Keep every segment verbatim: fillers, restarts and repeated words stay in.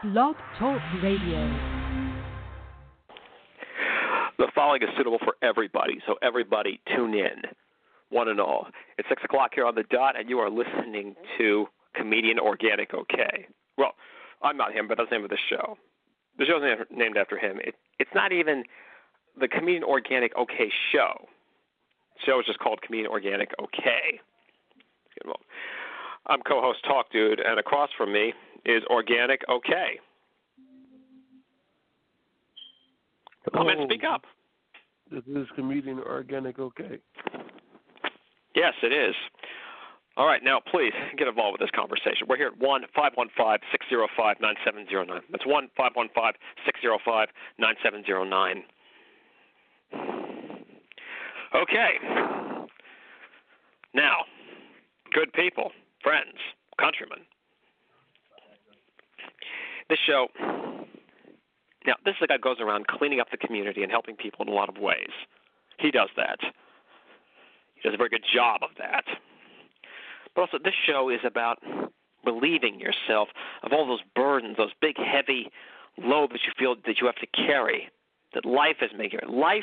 Blog Talk Radio. The following is suitable for everybody, so everybody tune in, one and all. It's six o'clock here on the dot, and you are listening to Comedian Organic OK. Well, I'm not him, but that's the name of the show. The show's named after him. It, it's not even the Comedian Organic OK show. The show is just called Comedian Organic OK. I'm co-host Talk Dude, and across from me is Organic OK. Come and speak up. This is Comedian Organic OK. Yes, it is. All right, now please get involved with this conversation. We're here at one five one five, six zero five, nine seven zero nine. That's one five one five, six zero five, nine seven zero nine. Okay. Now, good people, friends, countrymen. This show, now this is a guy who goes around cleaning up the community and helping people in a lot of ways. He does that. He does a very good job of that. But also, this show is about relieving yourself of all those burdens, those big, heavy load that you feel that you have to carry, that life is making. Life,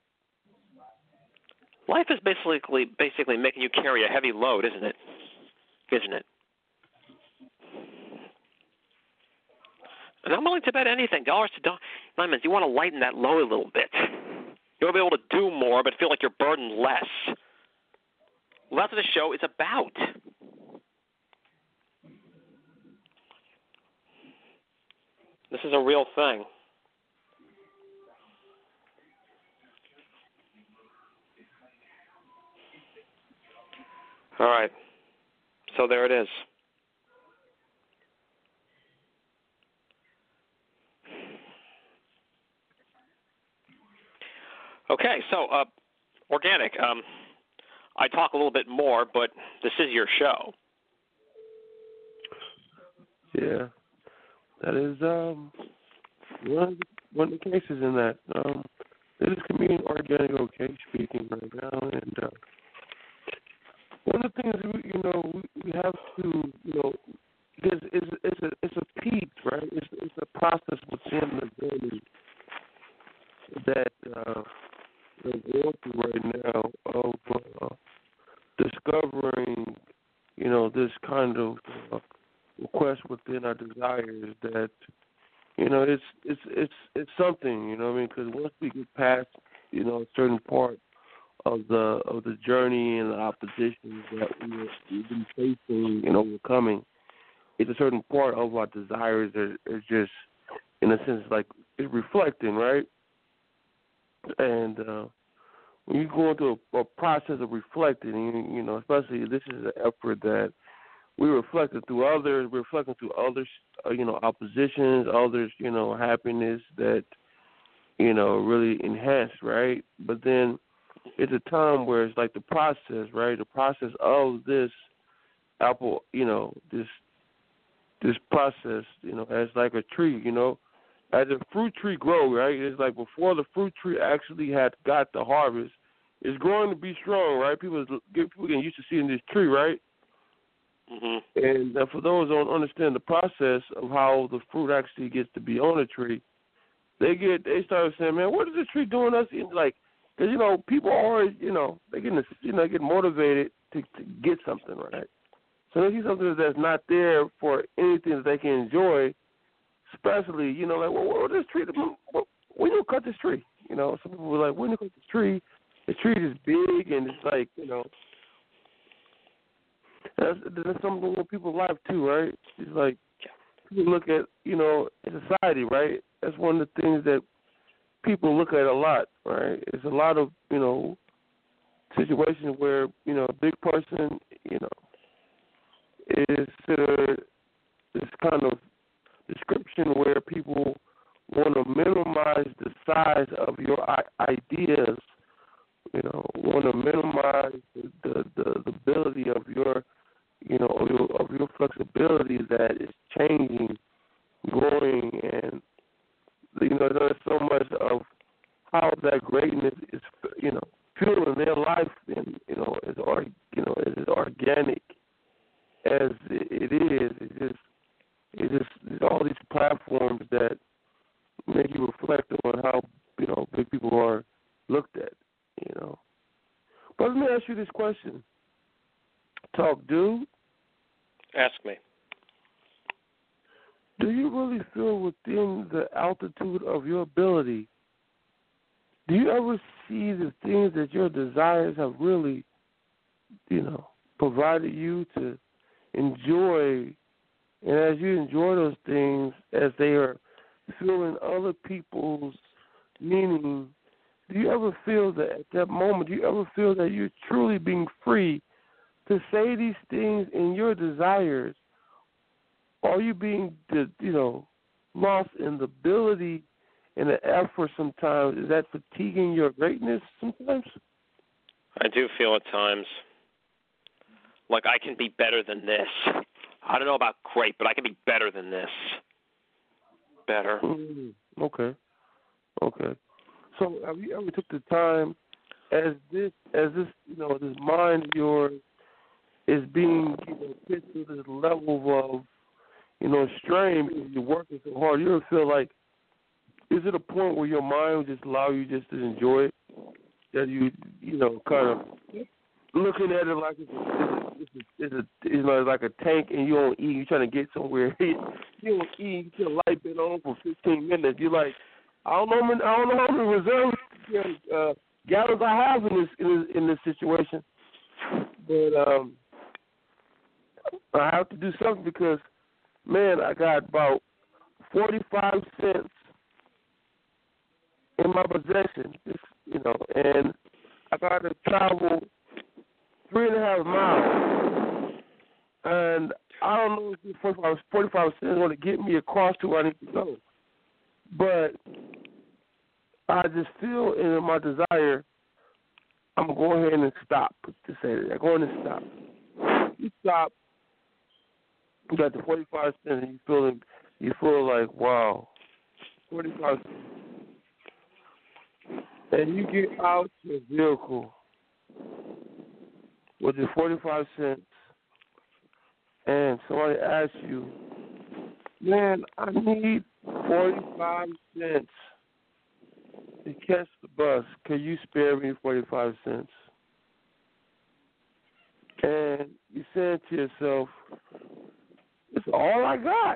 life is basically basically making you carry a heavy load, isn't it? Isn't it? And I'm willing to bet anything, dollars to do- diamonds. You want to lighten that load a little bit. You want to be able to do more, but feel like you're burdened less. Well, that's what the show is about. This is a real thing. All right. So there it is. Okay, so uh, Organic. Um, I talk a little bit more, but this is your show. Yeah, that is um, one, of the, one of the cases in that. Um, this is Comedian Organic OK speaking right now, and uh, one of the things we, you know we, we have to you know because it's, it's a it's a piece, right? It's it's a process within the journey that uh, we're going through right now of uh, discovering, you know, this kind of uh, request within our desires that, you know, it's it's it's it's something, you know what I mean? Because once we get past, you know, a certain part of the of the journey and the oppositions that we have, we've been facing and overcoming, it's a certain part of our desires that is just, in a sense, like it's reflecting, right? And uh, when you go into a, a process of reflecting, you, you know, especially this is an effort that we reflected through others, we're reflecting through others, uh, you know, oppositions, others, you know, happiness that, you know, really enhanced, right? But then it's a time where it's like the process, right? The process of this apple, you know, this this process, you know, as like a tree, you know. As a fruit tree grows, right, it's like before the fruit tree actually had got the harvest, it's growing to be strong, right? People get people getting used to seeing this tree, right? Mm-hmm. And uh, for those who don't understand the process of how the fruit actually gets to be on a tree, they get they start saying, man, what is this tree doing us? And like, because you know, people always, you know, they get you know get motivated to, to get something, right? So they see something that's not there for anything that they can enjoy. Especially, you know, like, well, what this tree? When you cut this tree? You know, some people were like, when you cut this tree? The tree is big and it's like, you know, that's, that's something with people's life too, right? It's like people look at, you know, in society, right? That's one of the things that people look at a lot, right? It's a lot of, you know, situations where, you know, a big person, you know, is considered this kind of description where people want to minimize the size of your ideas, you know, want to minimize the, the, the ability of your, you know, of your, of your flexibility that is changing, growing, and, you know, there's so much of how that greatness is, you know, fueling their life, and, you know, as, or, you know, as organic as it is. It just It just there's all these platforms that make you reflect on how, you know, big people are looked at, you know. But let me ask you this question. Talk, dude. Ask me. Do you really feel within the altitude of your ability, do you ever see the things that your desires have really, you know, provided you to enjoy, and as you enjoy those things, as they are filling other people's meaning, do you ever feel that at that moment, do you ever feel that you're truly being free to say these things in your desires? Or are you being, you know, lost in the ability and the effort sometimes? Is that fatiguing your greatness sometimes? I do feel at times like I can be better than this. I don't know about great, but I can be better than this. Better. Mm, okay. Okay. So have you ever took the time as this, as this, you know, this mind of yours is being, you know, put to this level of, you know, strain because you're working so hard, you ever feel like, is it a point where your mind will just allow you just to enjoy it? That you, you know, kind of looking at it like it's a, it's a, it's a, you know, like a tank and you don't eat, you're trying to get somewhere. You don't eat, you get a light bit on for fifteen minutes. You're like, I don't know, I don't know how many reserve uh, gallons I have in this, in this in this situation, but um, I have to do something because, man, I got about forty-five cents in my possession, you know, and I got to travel three and a half miles, and I don't know if forty-five, forty-five cents is going to get me across to where I need to go, but I just feel in my desire, I'm going to go ahead and stop to say that. I'm going to stop. You stop, you got the forty-five cents, and you feel, you feel like, wow, forty-five cents. And you get out your vehicle with your forty-five cents, and somebody asks you, man, I need forty-five cents to catch the bus. Can you spare me forty-five cents? And you say to yourself, it's all I got.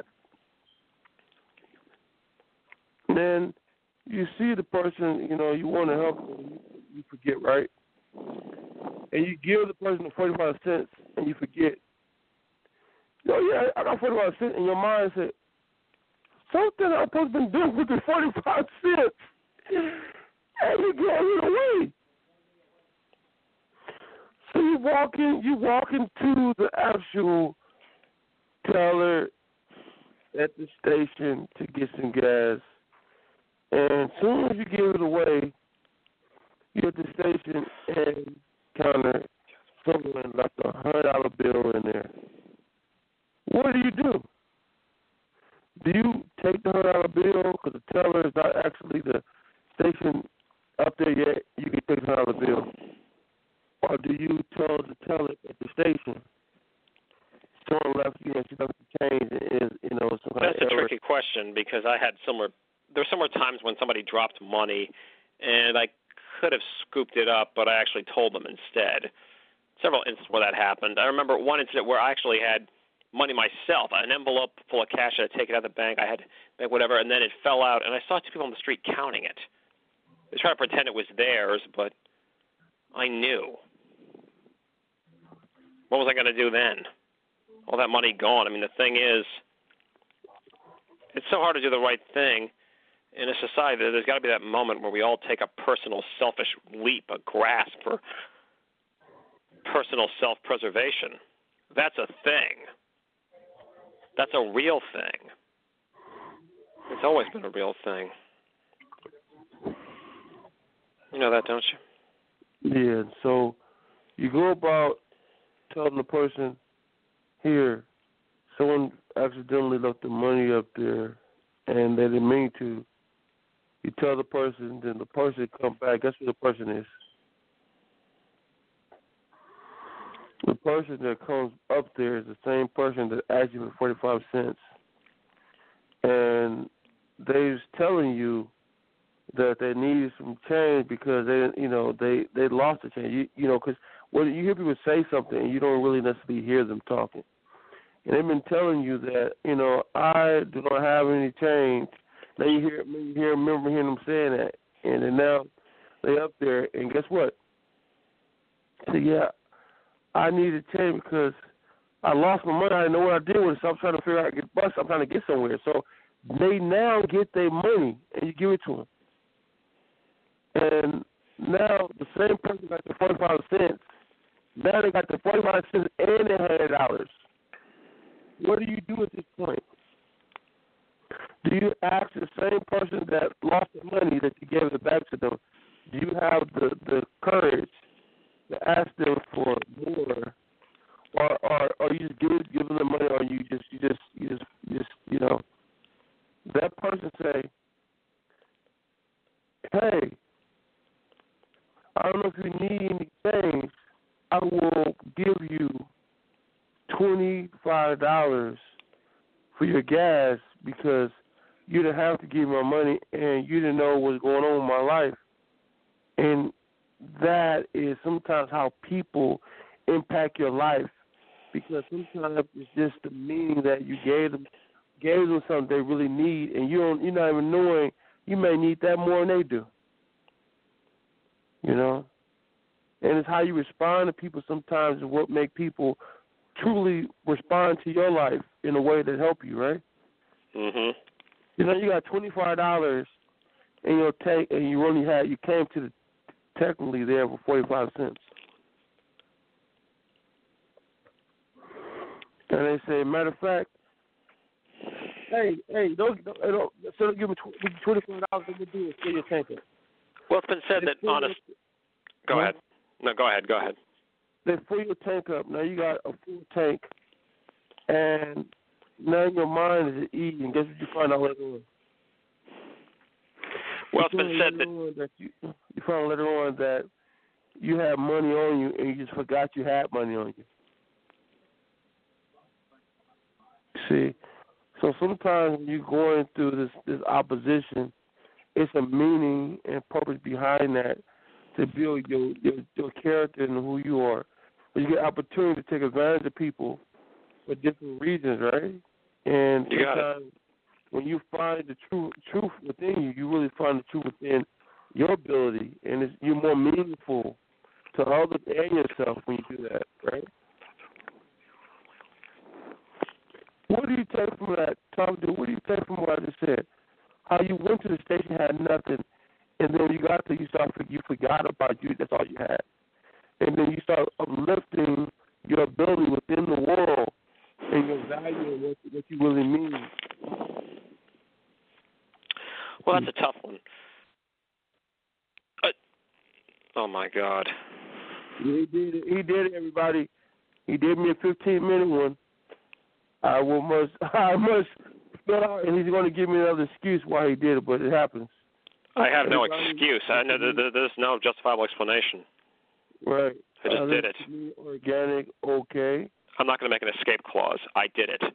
Then you see the person, you know, you want to help them, you forget, right? And you give the person the forty-five cents, and you forget. Oh, yeah, I got forty-five cents, and your mind said, something I'm supposed to be doing with the forty-five cents. And you gave it away. So you walk in, you walk into the actual teller at the station to get some gas. And as soon as you give it away, you're at the station and counter, someone left a hundred dollar bill in there. What do you do? Do you take the hundred dollar bill because the teller is not actually the station up there yet? You can take the hundred dollar bill, or do you tell the teller at the station? Someone left, you know, she left the change, and you know, some That's a error. tricky question because I had similar. There were similar times when somebody dropped money, and I could have scooped it up, but I actually told them instead. Several instances where that happened. I remember one incident where I actually had money myself, an envelope full of cash. I had taken it out of the bank. I had bank whatever, and then it fell out, and I saw two people on the street counting it. They tried to pretend it was theirs, but I knew. What was I going to do then? All that money gone. I mean, the thing is, it's so hard to do the right thing in a society that there's got to be that moment where we all take a personal, selfish leap, a grasp for personal self-preservation. That's a thing. That's a real thing. It's always been a real thing. You know that, don't you? Yeah, so you go about telling the person, here, someone accidentally left the money up there and they didn't mean to. You tell the person, then the person come back. Guess who the person is? The person that comes up there is the same person that asked you for forty-five cents. and they was telling you that they needed some change because they, you know, they, they lost the change. You, you know, because when you hear people say something, and you don't really necessarily hear them talking. And they've been telling you that, you know, I do not have any change. Now you hear, you hear, remember hearing them saying that, and then now they up there, and guess what? So yeah, I need to change because I lost my money. I didn't know what I did with it, so I'm trying to figure out how to get bust. I'm trying to get somewhere. So they now get their money, and you give it to them. And now the same person got the forty-five cents. Now they got the forty-five cents and the one hundred dollars. What do you do at this point? Do you ask the same person that lost the money that you gave it back to them, do you have the, the courage to ask them for more, or or, or you just give give them the money, or you just you just you just you just you know that person say, hey, I don't know if you need anything, I will give you twenty-five dollars for your gas because you didn't have to give me my money and you didn't know what was going on in my life. And that is sometimes how people impact your life, because sometimes it's just the meaning that you gave them gave them something they really need, and you don't you're not even knowing you may need that more than they do. You know? And it's how you respond to people sometimes is what make people truly respond to your life in a way that help you, right? Mhm. You know, you got twenty-five dollars in your tank, and you only had you came to the technically there for forty-five cents. And they say, matter of fact, hey, hey, don't, don't, don't so don't give me twenty-five dollars. What you do is fill your tank up. Well, it's been said They that honest. Go yeah. ahead. No, go ahead. Go ahead. They fill your tank up. Now you got a full tank, and now your mind is at ease. And guess what you find out later on? Well, you it's been said that, that you, you find out later on that you have money on you, and you just forgot you had money on you. See, so sometimes when you're going through this this opposition, it's a meaning and purpose behind that to build your your, your character and who you are. But you get opportunity to take advantage of people for different reasons, right? And you got sometimes it. when you find the true truth within you, you really find the truth within your ability, and it's, you're more meaningful to others and yourself when you do that, right? What do you take from that, Tom? What do you take from what I just said? How you went to the station, had nothing, and then when you got there, you start you forgot about you. That's all you had, and then you start uplifting your ability within the world and your value and what, what you really mean. Well, that's a tough one. Uh, oh my God. He did it. He did it, everybody. He did me a fifteen minute one. I will must. I must fill out, and he's going to give me another excuse why he did it, but it happens. I have no Everybody, excuse. I know there's no justifiable explanation. Right. I just uh, did it. Organic, okay. I'm not going to make an escape clause. I did it.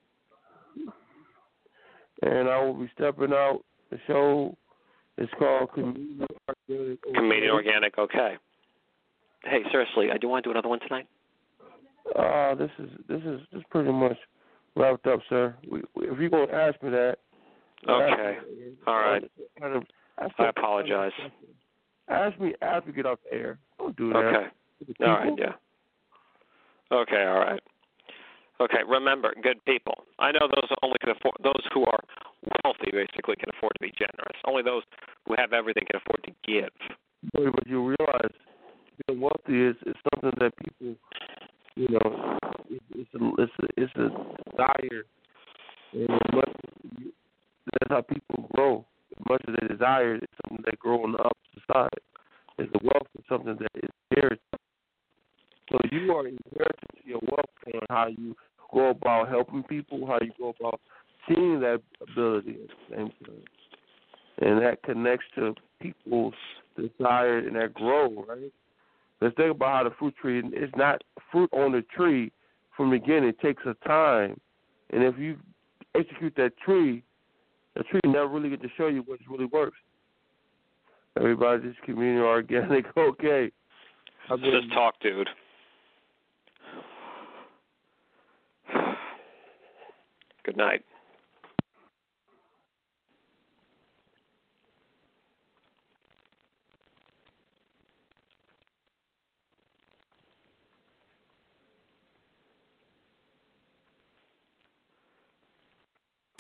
And I will be stepping out. The show is called Comedian Organic. Okay. Comedian Organic, okay. Hey, seriously, I do want to do another one tonight. Uh, this is this is this is pretty much wrapped up, sir. We, we, if you're gonna ask me that, okay, me, all right. Kind of, I apologize. Ask me after we get off the air. Don't do that. Okay. All right. Yeah. Okay. All right. Okay. Remember, good people. I know those only can afford those who are wealthy basically can afford to be generous. Only those who have everything can afford to give. But you realize being wealthy is, is something that people, you know, it's a, it's a, it's a desire, and much, that's how people grow. As much as they desire, it's something they grow on the opposite side. Is the wealth is something that is inherited. So you are inherited to your wealth on how you go about helping people, how you go about seeing that ability at the same time, and that connects to people's desire and that grow, right? Let's think about how the fruit tree, it's not fruit on the tree from the beginning. It takes a time. And if you execute that tree, the truth never really get to show you what really works. Everybody just community organic, okay. I mean, just talk, dude. Good night.